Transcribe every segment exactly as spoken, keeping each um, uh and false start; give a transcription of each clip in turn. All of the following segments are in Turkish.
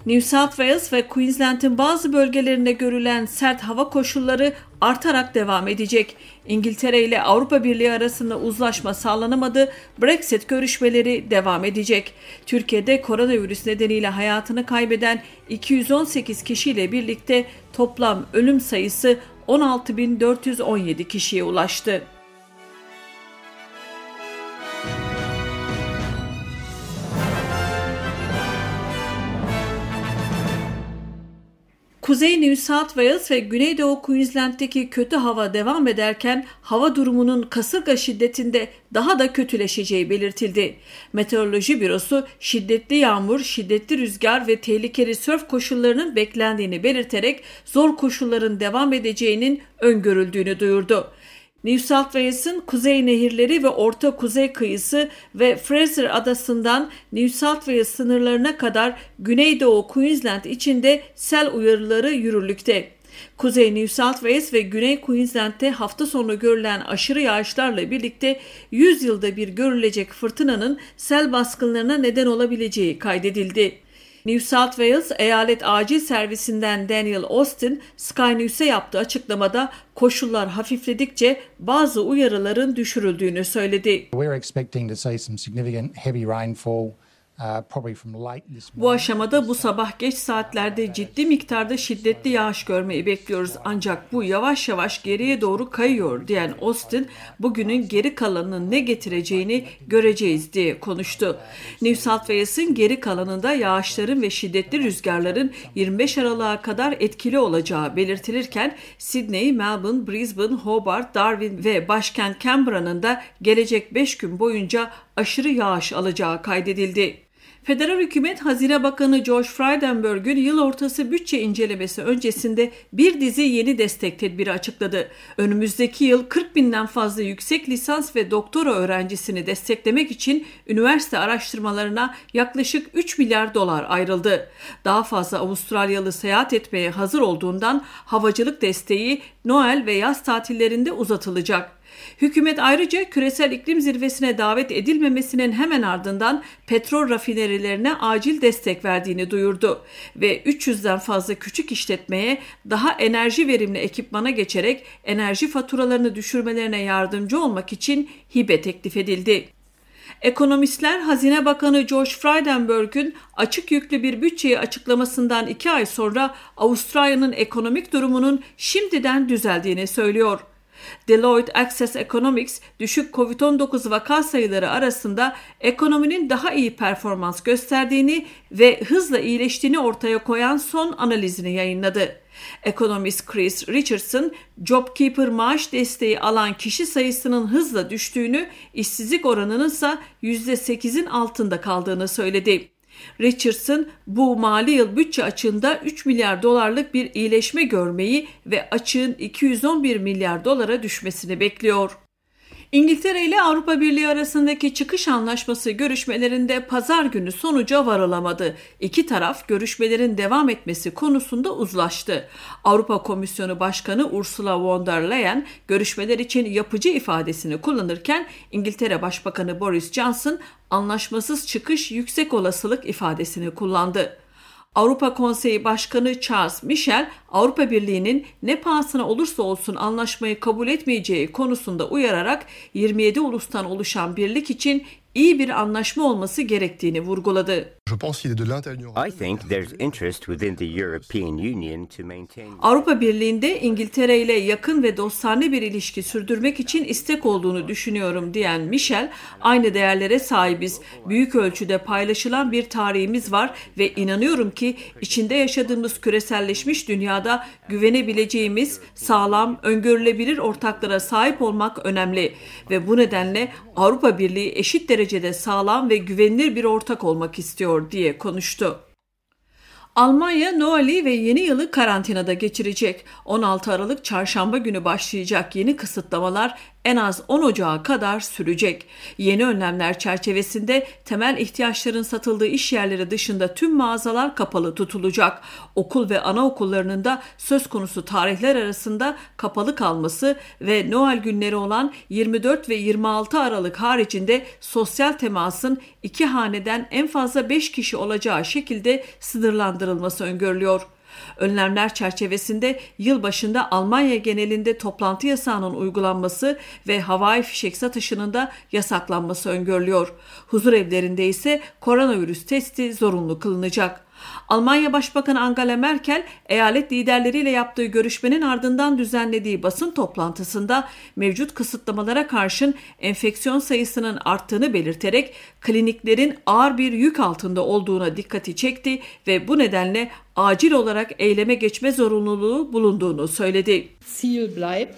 New South Wales ve Queensland'in bazı bölgelerinde görülen sert hava koşulları artarak devam edecek. İngiltere ile Avrupa Birliği arasında uzlaşma sağlanamadı, Brexit görüşmeleri devam edecek. Türkiye'de koronavirüs nedeniyle hayatını kaybeden iki yüz on sekiz kişiyle birlikte toplam ölüm sayısı on altı bin dört yüz on yedi kişiye ulaştı. Kuzey New South Wales ve Güneydoğu Queensland'deki kötü hava devam ederken hava durumunun kasırga şiddetinde daha da kötüleşeceği belirtildi. Meteoroloji Bürosu şiddetli yağmur, şiddetli rüzgar ve tehlikeli sörf koşullarının beklendiğini belirterek zor koşulların devam edeceğinin öngörüldüğünü duyurdu. New South Wales'ın kuzey nehirleri ve orta kuzey kıyısı ve Fraser adasından New South Wales sınırlarına kadar Güneydoğu Queensland içinde sel uyarıları yürürlükte. Kuzey New South Wales ve Güney Queensland'te hafta sonu görülen aşırı yağışlarla birlikte yüz yılda bir görülecek fırtınanın sel baskınlarına neden olabileceği kaydedildi. New South Wales Eyalet Acil Servisinden Daniel Austin, Sky News'e yaptığı açıklamada koşullar hafifledikçe bazı uyarıların düşürüldüğünü söyledi. We're expecting to see some significant heavy rainfall. Bu aşamada bu sabah geç saatlerde ciddi miktarda şiddetli yağış görmeyi bekliyoruz ancak bu yavaş yavaş geriye doğru kayıyor diyen Austin, bugünün geri kalanının ne getireceğini göreceğiz diye konuştu. New South Wales'ın geri kalanında yağışların ve şiddetli rüzgarların yirmi beş Aralık'a kadar etkili olacağı belirtilirken Sydney, Melbourne, Brisbane, Hobart, Darwin ve başkent Canberra'nın da gelecek beş gün boyunca aşırı yağış alacağı kaydedildi. Federal hükümet Hazine Bakanı Josh Frydenberg'ün yıl ortası bütçe incelemesi öncesinde bir dizi yeni destek tedbiri açıkladı. Önümüzdeki yıl kırk binden fazla yüksek lisans ve doktora öğrencisini desteklemek için üniversite araştırmalarına yaklaşık üç milyar dolar ayrıldı. Daha fazla Avustralyalı seyahat etmeye hazır olduğundan havacılık desteği Noel ve yaz tatillerinde uzatılacak. Hükümet ayrıca küresel iklim zirvesine davet edilmemesinin hemen ardından petrol rafinerilerine acil destek verdiğini duyurdu ve üç yüzden fazla küçük işletmeye daha enerji verimli ekipmana geçerek enerji faturalarını düşürmelerine yardımcı olmak için hibe teklif edildi. Ekonomistler Hazine Bakanı Josh Frydenberg'ün açık yüklü bir bütçeyi açıklamasından iki ay sonra Avustralya'nın ekonomik durumunun şimdiden düzeldiğini söylüyor. Deloitte Access Economics, düşük kovid on dokuz vaka sayıları arasında ekonominin daha iyi performans gösterdiğini ve hızla iyileştiğini ortaya koyan son analizini yayınladı. Ekonomist Chris Richardson, JobKeeper maaş desteği alan kişi sayısının hızla düştüğünü, işsizlik oranının ise yüzde sekizin altında kaldığını söyledi. Richardson, bu mali yıl bütçe açığında üç milyar dolarlık bir iyileşme görmeyi ve açığın iki yüz on bir milyar dolara düşmesini bekliyor. İngiltere ile Avrupa Birliği arasındaki çıkış anlaşması görüşmelerinde pazar günü sonuca varılamadı. İki taraf görüşmelerin devam etmesi konusunda uzlaştı. Avrupa Komisyonu Başkanı Ursula von der Leyen görüşmeler için yapıcı ifadesini kullanırken İngiltere Başbakanı Boris Johnson anlaşmasız çıkış yüksek olasılık ifadesini kullandı. Avrupa Konseyi Başkanı Charles Michel, Avrupa Birliği'nin ne pahasına olursa olsun anlaşmayı kabul etmeyeceği konusunda uyararak yirmi yedi ulustan oluşan birlik için iyi bir anlaşma olması gerektiğini vurguladı. Avrupa Birliği'nde İngiltere ile yakın ve dostane bir ilişki sürdürmek için istek olduğunu düşünüyorum diyen Michel, aynı değerlere sahibiz. Büyük ölçüde paylaşılan bir tarihimiz var ve inanıyorum ki içinde yaşadığımız küreselleşmiş dünyada güvenebileceğimiz sağlam, öngörülebilir ortaklara sahip olmak önemli ve bu nedenle Avrupa Birliği eşit derecede sağlam ve güvenilir bir ortak olmak istiyor diye konuştu. Almanya Noel'i ve yeni yılı karantinada geçirecek. on altı Aralık Çarşamba günü başlayacak yeni kısıtlamalar en az on Ocağı kadar sürecek. Yeni önlemler çerçevesinde temel ihtiyaçların satıldığı iş yerleri dışında tüm mağazalar kapalı tutulacak. Okul ve anaokullarının da söz konusu tarihler arasında kapalı kalması ve Noel günleri olan yirmi dört ve yirmi altı Aralık haricinde sosyal temasın iki haneden en fazla beş kişi olacağı şekilde sınırlandırılması öngörülüyor. Önlemler çerçevesinde yılbaşında Almanya genelinde toplantı yasağının uygulanması ve havai fişek satışının da yasaklanması öngörülüyor. Huzurevlerinde ise koronavirüs testi zorunlu kılınacak. Almanya Başbakanı Angela Merkel, eyalet liderleriyle yaptığı görüşmenin ardından düzenlediği basın toplantısında mevcut kısıtlamalara karşın enfeksiyon sayısının arttığını belirterek kliniklerin ağır bir yük altında olduğuna dikkati çekti ve bu nedenle acil olarak eyleme geçme zorunluluğu bulunduğunu söyledi. Ziel bleibt.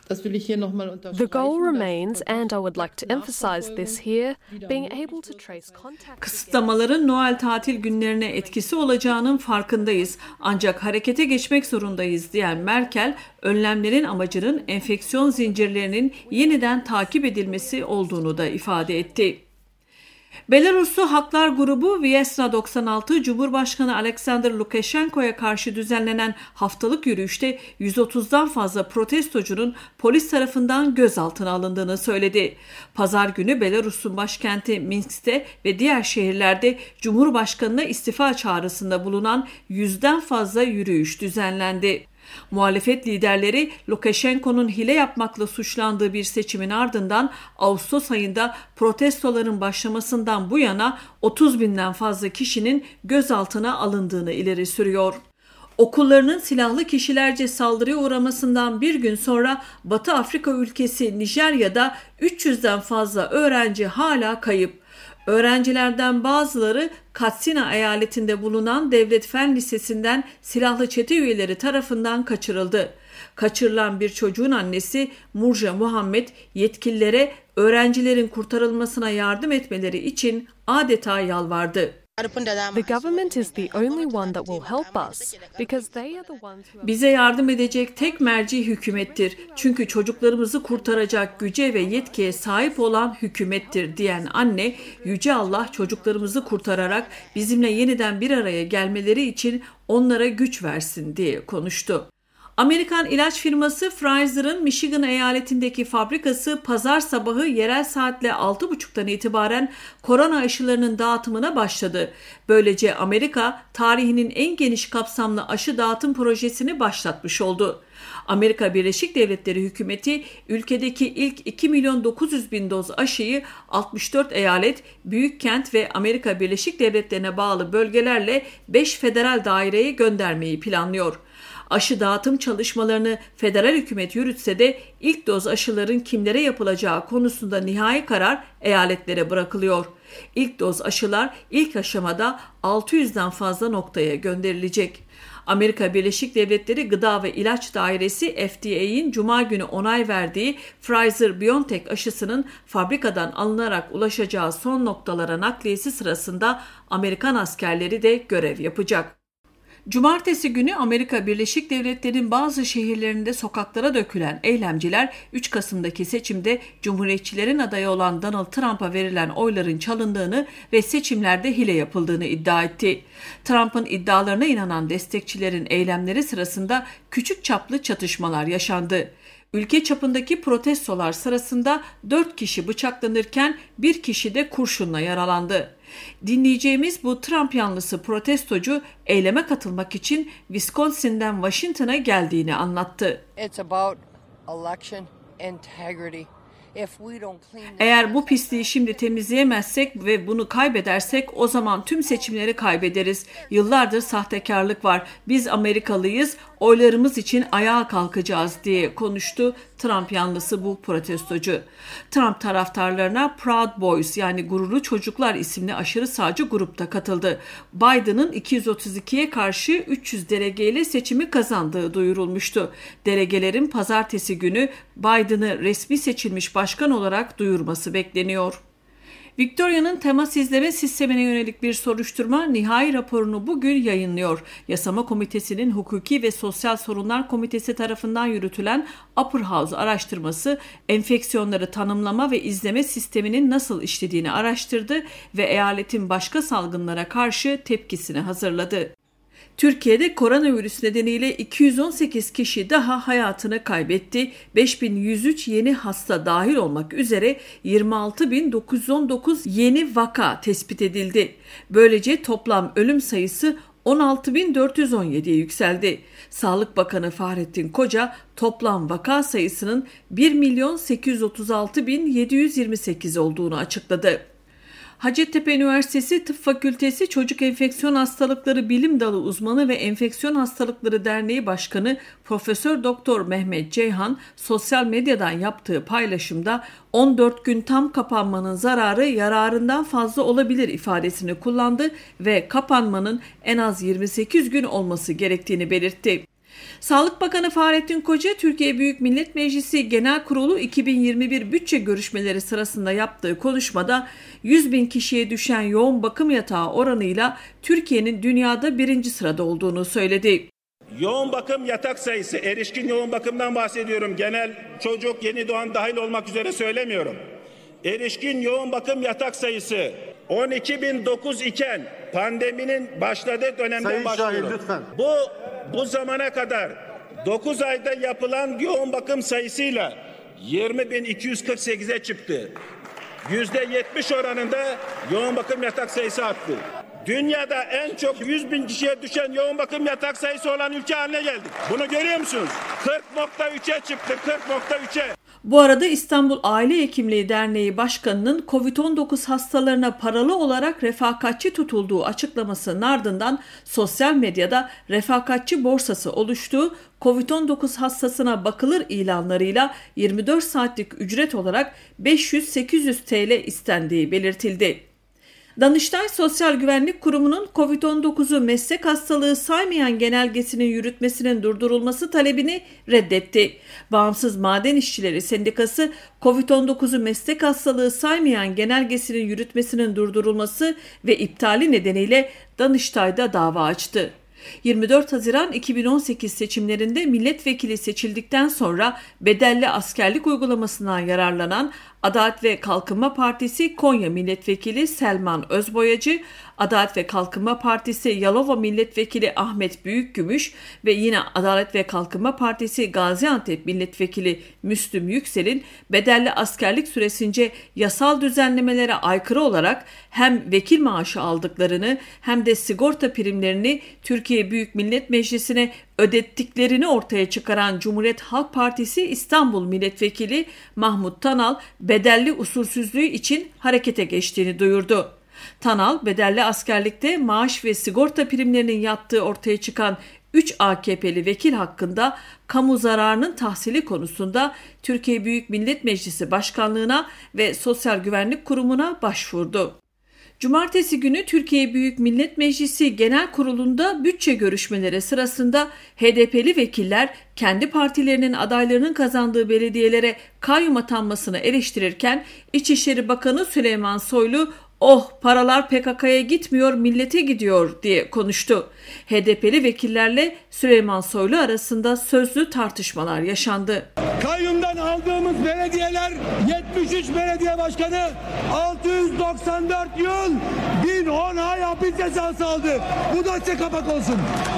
The goal remains, and I would like to emphasize this here, being able to trace contact. Kısıtlamaların Noel tatil günlerine etkisi olacağının farkındayız. Ancak harekete geçmek zorundayız diyen Merkel, önlemlerin amacının enfeksiyon zincirlerinin yeniden takip edilmesi olduğunu da ifade etti. Belaruslu Haklar Grubu Viesna doksan altı, Cumhurbaşkanı Alexander Lukashenko'ya karşı düzenlenen haftalık yürüyüşte yüz otuzdan fazla protestocunun polis tarafından gözaltına alındığını söyledi. Pazar günü Belarus'un başkenti Minsk'te ve diğer şehirlerde Cumhurbaşkanı'na istifa çağrısında bulunan yüzden fazla yürüyüş düzenlendi. Muhalefet liderleri Lukashenko'nun hile yapmakla suçlandığı bir seçimin ardından Ağustos ayında protestoların başlamasından bu yana otuz binden fazla kişinin gözaltına alındığını ileri sürüyor. Okullarının silahlı kişilerce saldırıya uğramasından bir gün sonra Batı Afrika ülkesi Nijerya'da üç yüzden fazla öğrenci hala kayıp. Öğrencilerden bazıları Katsina eyaletinde bulunan Devlet Fen Lisesi'nden silahlı çete üyeleri tarafından kaçırıldı. Kaçırılan bir çocuğun annesi Murja Muhammed yetkililere öğrencilerin kurtarılmasına yardım etmeleri için adeta yalvardı. The government is the only one that will help us because they are the ones who Bize yardım edecek tek merci hükümettir. Çünkü çocuklarımızı kurtaracak güce ve yetkiye sahip olan hükümettir diyen anne, Yüce Allah çocuklarımızı kurtararak bizimle yeniden bir araya gelmeleri için onlara güç versin diye konuştu. Amerikan ilaç firması Pfizer'ın Michigan eyaletindeki fabrikası pazar sabahı yerel saatle altı buçuktan itibaren korona aşılarının dağıtımına başladı. Böylece Amerika tarihinin en geniş kapsamlı aşı dağıtım projesini başlatmış oldu. Amerika Birleşik Devletleri hükümeti ülkedeki ilk iki milyon dokuz yüz bin doz aşıyı altmış dört eyalet, büyük kent ve Amerika Birleşik Devletleri'ne bağlı bölgelerle beş federal daireye göndermeyi planlıyor. Aşı dağıtım çalışmalarını federal hükümet yürütse de ilk doz aşıların kimlere yapılacağı konusunda nihai karar eyaletlere bırakılıyor. İlk doz aşılar ilk aşamada altı yüzden fazla noktaya gönderilecek. Amerika Birleşik Devletleri Gıda ve İlaç Dairesi F D A'nin Cuma günü onay verdiği Pfizer-BioNTech aşısının fabrikadan alınarak ulaşacağı son noktalara nakliyesi sırasında Amerikan askerleri de görev yapacak. Cumartesi günü Amerika Birleşik Devletleri'nin bazı şehirlerinde sokaklara dökülen eylemciler üç Kasım'daki seçimde Cumhuriyetçilerin adayı olan Donald Trump'a verilen oyların çalındığını ve seçimlerde hile yapıldığını iddia etti. Trump'ın iddialarına inanan destekçilerin eylemleri sırasında küçük çaplı çatışmalar yaşandı. Ülke çapındaki protestolar sırasında dört kişi bıçaklanırken bir kişi de kurşunla yaralandı. Dinleyeceğimiz bu Trump yanlısı protestocu eyleme katılmak için Wisconsin'den Washington'a geldiğini anlattı. It's about election integrity. Eğer bu pisliği şimdi temizleyemezsek ve bunu kaybedersek o zaman tüm seçimleri kaybederiz. Yıllardır sahtekarlık var. Biz Amerikalıyız, oylarımız için ayağa kalkacağız diye konuştu Trump yanlısı bu protestocu. Trump taraftarlarına Proud Boys yani Gururlu Çocuklar isimli aşırı sağcı grupta katıldı. Biden'ın iki yüz otuz ikiye karşı üç yüz delegeyle seçimi kazandığı duyurulmuştu. Delegelerin pazartesi günü Biden'ı resmi seçilmiş başkan olarak duyurması bekleniyor. Victoria'nın temas izleme sistemine yönelik bir soruşturma nihai raporunu bugün yayınlıyor. Yasama Komitesi'nin Hukuki ve Sosyal Sorunlar Komitesi tarafından yürütülen Upper House araştırması, enfeksiyonları tanımlama ve izleme sisteminin nasıl işlediğini araştırdı ve eyaletin başka salgınlara karşı tepkisini hazırladı. Türkiye'de koronavirüs nedeniyle iki yüz on sekiz kişi daha hayatını kaybetti. beş bin yüz üç yeni hasta dahil olmak üzere yirmi altı bin dokuz yüz on dokuz yeni vaka tespit edildi. Böylece toplam ölüm sayısı on altı bin dört yüz on yediye yükseldi. Sağlık Bakanı Fahrettin Koca toplam vaka sayısının bir milyon sekiz yüz otuz altı bin yedi yüz yirmi sekiz olduğunu açıkladı. Hacettepe Üniversitesi Tıp Fakültesi Çocuk Enfeksiyon Hastalıkları Bilim Dalı Uzmanı ve Enfeksiyon Hastalıkları Derneği Başkanı Profesör Doktor Mehmet Ceyhan sosyal medyadan yaptığı paylaşımda on dört gün tam kapanmanın zararı yararından fazla olabilir ifadesini kullandı ve kapanmanın en az yirmi sekiz gün olması gerektiğini belirtti. Sağlık Bakanı Fahrettin Koca, Türkiye Büyük Millet Meclisi Genel Kurulu iki bin yirmi bir bütçe görüşmeleri sırasında yaptığı konuşmada yüz bin kişiye düşen yoğun bakım yatağı oranıyla Türkiye'nin dünyada birinci sırada olduğunu söyledi. Yoğun bakım yatak sayısı, erişkin yoğun bakımdan bahsediyorum. Genel çocuk, yeni doğan dahil olmak üzere söylemiyorum. Erişkin yoğun bakım yatak sayısı on iki bin dokuz iken pandeminin başladığı dönemden Sayın başlıyorum. Şahin, lütfen. Bu bu zamana kadar dokuz ayda yapılan yoğun bakım sayısıyla yirmi bin iki yüz kırk sekize çıktı. yüzde yetmiş oranında yoğun bakım yatak sayısı arttı. Dünyada en çok yüz bin kişiye düşen yoğun bakım yatak sayısı olan ülke haline geldik. Bunu görüyor musunuz? kırk nokta üçe çıktı, kırk nokta üçe. Bu arada İstanbul Aile Hekimliği Derneği Başkanı'nın kovid on dokuz hastalarına paralı olarak refakatçi tutulduğu açıklamasının ardından sosyal medyada refakatçi borsası oluştuğu, kovid on dokuz hastasına bakılır ilanlarıyla yirmi dört saatlik ücret olarak beş yüz sekiz yüz TL istendiği belirtildi. Danıştay Sosyal Güvenlik Kurumu'nun kovid on dokuzu meslek hastalığı saymayan genelgesinin yürütmesinin durdurulması talebini reddetti. Bağımsız Maden İşçileri Sendikası, kovid on dokuzu meslek hastalığı saymayan genelgesinin yürütmesinin durdurulması ve iptali nedeniyle Danıştay'da dava açtı. yirmi dört Haziran iki bin on sekiz seçimlerinde milletvekili seçildikten sonra bedelli askerlik uygulamasından yararlanan Adalet ve Kalkınma Partisi Konya Milletvekili Selman Özboyacı, Adalet ve Kalkınma Partisi Yalova Milletvekili Ahmet Büyükgümüş ve yine Adalet ve Kalkınma Partisi Gaziantep Milletvekili Müslüm Yüksel'in bedelli askerlik süresince yasal düzenlemelere aykırı olarak hem vekil maaşı aldıklarını hem de sigorta primlerini Türkiye Büyük Millet Meclisi'ne ödettiklerini ortaya çıkaran Cumhuriyet Halk Partisi İstanbul Milletvekili Mahmut Tanal bedelli usulsüzlüğü için harekete geçtiğini duyurdu. Tanal, bedelli askerlikte maaş ve sigorta primlerinin yattığı ortaya çıkan üç A K P'li vekil hakkında kamu zararının tahsili konusunda Türkiye Büyük Millet Meclisi Başkanlığına ve Sosyal Güvenlik Kurumu'na başvurdu. Cumartesi günü Türkiye Büyük Millet Meclisi Genel Kurulu'nda bütçe görüşmeleri sırasında H D P'li vekiller kendi partilerinin adaylarının kazandığı belediyelere kayyum atanmasını eleştirirken İçişleri Bakanı Süleyman Soylu "Oh, paralar P K K'ya gitmiyor, millete gidiyor" diye konuştu. H D P'li vekillerle Süleyman Soylu arasında sözlü tartışmalar yaşandı. Kayyumdan aldığımız belediyeler yetmiş üç belediye başkanı altı yüz doksan dört yıl bin on ay hapis cezası aldı. Bu da size kapak olsun.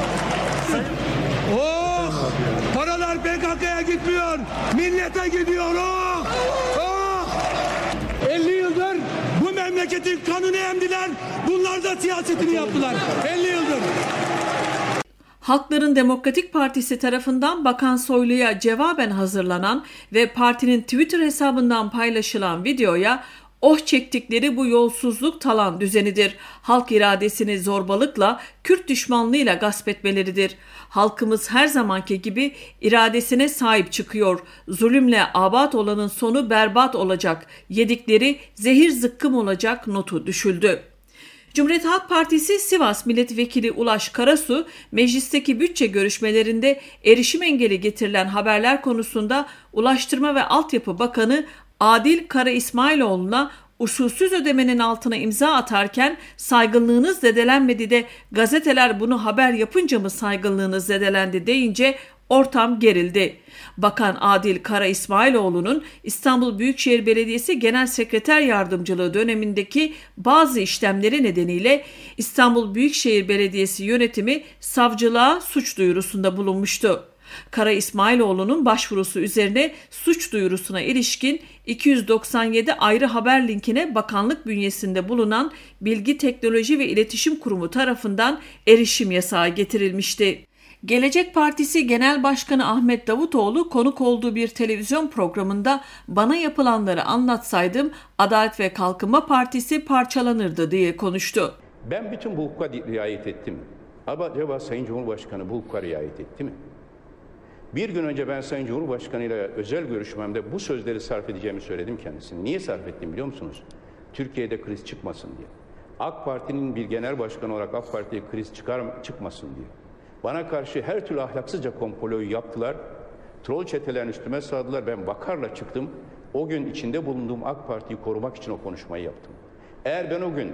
Oh, paralar P K K'ya gitmiyor, millete gidiyor. Oh, oh. elli yıldır bu memleketin kanını emdiler. Bunlar da siyasetini yaptılar. elli yıldır. Halkların Demokratik Partisi tarafından Bakan Soylu'ya cevaben hazırlanan ve partinin Twitter hesabından paylaşılan videoya "Oh çektikleri bu yolsuzluk talan düzenidir. Halk iradesini zorbalıkla, Kürt düşmanlığıyla gasp etmeleridir. Halkımız her zamanki gibi iradesine sahip çıkıyor. Zulümle abat olanın sonu berbat olacak. Yedikleri zehir zıkkım olacak" notu düşüldü. Cumhuriyet Halk Partisi Sivas Milletvekili Ulaş Karasu, meclisteki bütçe görüşmelerinde erişim engeli getirilen haberler konusunda Ulaştırma ve Altyapı Bakanı Adil Kara İsmailoğlu'na Usulsüz ödemenin altına imza atarken saygınlığınız zedelenmedi de gazeteler bunu haber yapınca mı saygınlığınız zedelendi deyince ortam gerildi. Bakan Adil Kara İsmailoğlu'nun İstanbul Büyükşehir Belediyesi Genel Sekreter Yardımcılığı dönemindeki bazı işlemleri nedeniyle İstanbul Büyükşehir Belediyesi yönetimi savcılığa suç duyurusunda bulunmuştu. Kara İsmailoğlu'nun başvurusu üzerine suç duyurusuna ilişkin iki yüz doksan yedi ayrı haber linkine bakanlık bünyesinde bulunan Bilgi Teknoloji ve İletişim Kurumu tarafından erişim yasağı getirilmişti. Gelecek Partisi Genel Başkanı Ahmet Davutoğlu konuk olduğu bir televizyon programında bana yapılanları anlatsaydım Adalet ve Kalkınma Partisi parçalanırdı diye konuştu. Ben bütün bu hukuka riayet ettim. Ama acaba Sayın Cumhurbaşkanı bu hukuka riayet etti mi? Bir gün önce ben Sayın Cumhurbaşkanı ile özel görüşmemde bu sözleri sarf edeceğimi söyledim kendisine. Niye sarf ettim biliyor musunuz? Türkiye'de kriz çıkmasın diye. AK Parti'nin bir genel başkanı olarak AK Parti'ye kriz çıkar, çıkmasın diye. Bana karşı her türlü ahlaksızca komployu yaptılar. Troll çetelerini üstüme sağladılar. Ben vakarla çıktım. O gün içinde bulunduğum AK Parti'yi korumak için o konuşmayı yaptım. Eğer ben o gün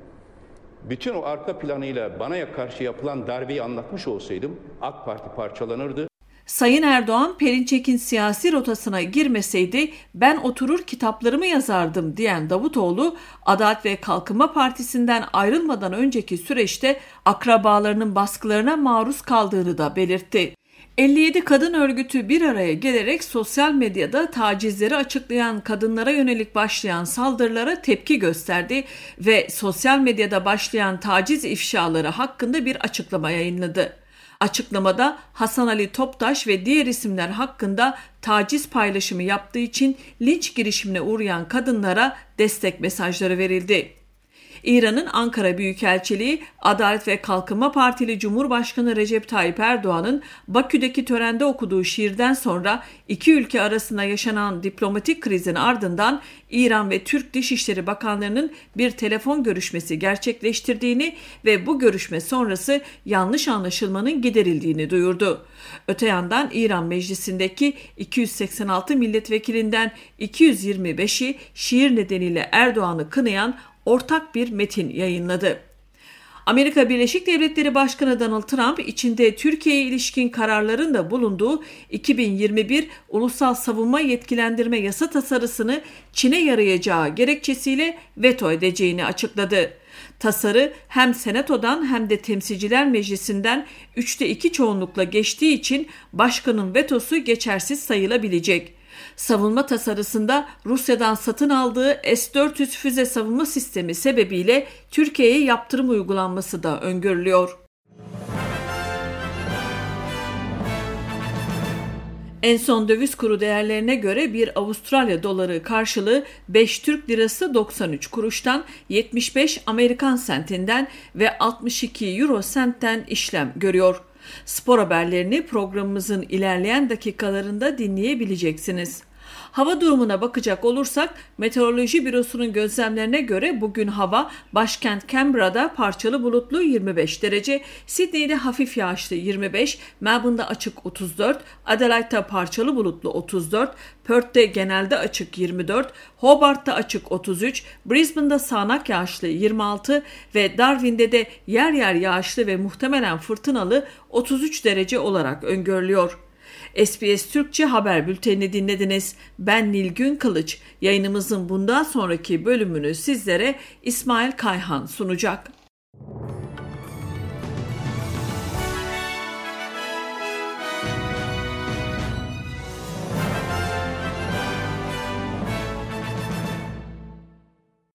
bütün o arka planıyla bana karşı yapılan darbeyi anlatmış olsaydım AK Parti parçalanırdı. Sayın Erdoğan, Perinçek'in siyasi rotasına girmeseydi ben oturur kitaplarımı yazardım diyen Davutoğlu, Adalet ve Kalkınma Partisi'nden ayrılmadan önceki süreçte akrabalarının baskılarına maruz kaldığını da belirtti. elli yedi kadın örgütü bir araya gelerek sosyal medyada tacizleri açıklayan kadınlara yönelik başlayan saldırılara tepki gösterdi ve sosyal medyada başlayan taciz ifşaları hakkında bir açıklama yayınladı. Açıklamada Hasan Ali Toptaş ve diğer isimler hakkında taciz paylaşımı yaptığı için linç girişimine uğrayan kadınlara destek mesajları verildi. İran'ın Ankara Büyükelçiliği, Adalet ve Kalkınma Partili Cumhurbaşkanı Recep Tayyip Erdoğan'ın Bakü'deki törende okuduğu şiirden sonra iki ülke arasında yaşanan diplomatik krizin ardından İran ve Türk Dışişleri Bakanlarının bir telefon görüşmesi gerçekleştirdiğini ve bu görüşme sonrası yanlış anlaşılmanın giderildiğini duyurdu. Öte yandan İran Meclisi'ndeki iki yüz seksen altı milletvekilinden iki yüz yirmi beşi şiir nedeniyle Erdoğan'ı kınayan ortak bir metin yayınladı. Amerika Birleşik Devletleri Başkanı Donald Trump, içinde Türkiye'ye ilişkin kararların da bulunduğu iki bin yirmi bir Ulusal Savunma Yetkilendirme Yasa tasarısını Çin'e yarayacağı gerekçesiyle veto edeceğini açıkladı. Tasarı hem Senato'dan hem de Temsilciler Meclisi'nden üçte iki çoğunlukla geçtiği için başkanın vetosu geçersiz sayılabilecek. Savunma tasarısında Rusya'dan satın aldığı S dört yüz füze savunma sistemi sebebiyle Türkiye'ye yaptırım uygulanması da öngörülüyor. En son döviz kuru değerlerine göre bir Avustralya doları karşılığı beş Türk lirası doksan üç kuruştan, yetmiş beş Amerikan sentinden ve altmış iki Euro sentten işlem görüyor. Spor haberlerini programımızın ilerleyen dakikalarında dinleyebileceksiniz. Hava durumuna bakacak olursak Meteoroloji Bürosu'nun gözlemlerine göre bugün hava başkent Canberra'da parçalı bulutlu yirmi beş derece, Sydney'de hafif yağışlı yirmi beş, Melbourne'da açık otuz dört, Adelaide'da parçalı bulutlu otuz dört, Perth'te genelde açık yirmi dört, Hobart'ta açık otuz üç, Brisbane'da sağanak yağışlı yirmi altı ve Darwin'de de yer yer yağışlı ve muhtemelen fırtınalı otuz üç derece olarak öngörülüyor. S B S Türkçe haber bültenini dinlediniz. Ben Nilgün Kılıç. Yayınımızın bundan sonraki bölümünü sizlere İsmail Kayhan sunacak.